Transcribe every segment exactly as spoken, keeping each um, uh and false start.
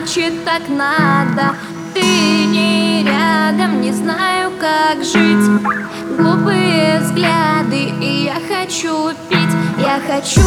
значит так надо. Ты не рядом, не знаю, как жить. Глупые взгляды, и я хочу пить. Я хочу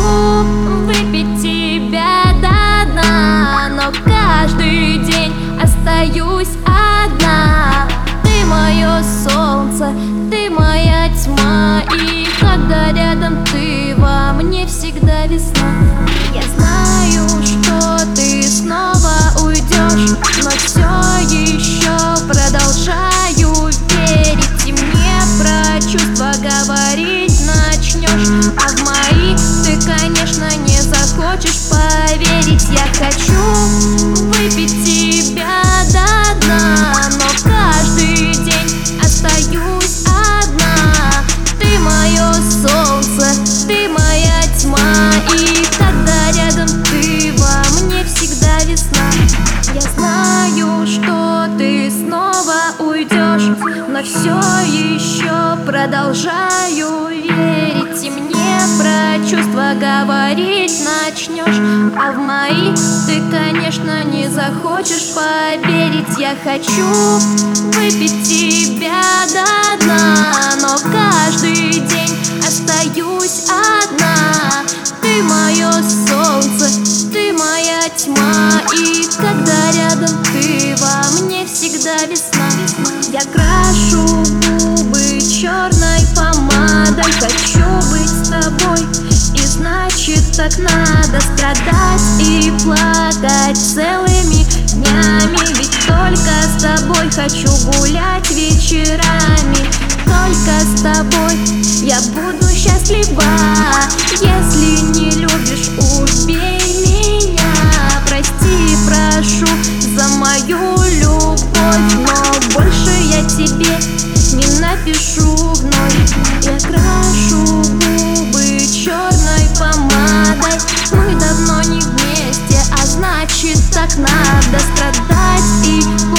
выпить тебя до дна, но каждый день остаюсь одна. Ты мое солнце, ты моя тьма, и когда рядом ты, во мне всегда весна. Я знаю, что ты снова уйдешь, но все еще продолжаю верить. И мне про чувства говорить начнешь, а в мои ты, конечно, не захочешь поверить. Я хочу выпить тебя до дна, но каждый день остаюсь одна. Ты мое солнце, ты моя тьма, и когда рядом ты, во мне всегда весна. Я знаю, что ты снова уйдешь, но все еще продолжаю верить. И мне про чувства говорить начнешь, а в мои ты, конечно, не захочешь поверить. Я хочу выпить тебя до дна, но каждый день остаюсь одна. Ты мое солнце, ты моя тьма, и когда рядом ты, во мне всегда весна. Я крашу губы черной помадой, хочу быть с тобой, и значит так надо страдать и плакать целыми днями. Ведь только с тобой хочу гулять вечерами, только с тобой я буду счастлива. Если не любишь, убей меня, прости, прошу за мою любовь, но больше я тебе не напишу вновь. Я крашу губы черной помадой, мы давно не вместе, а значит так надо страдать и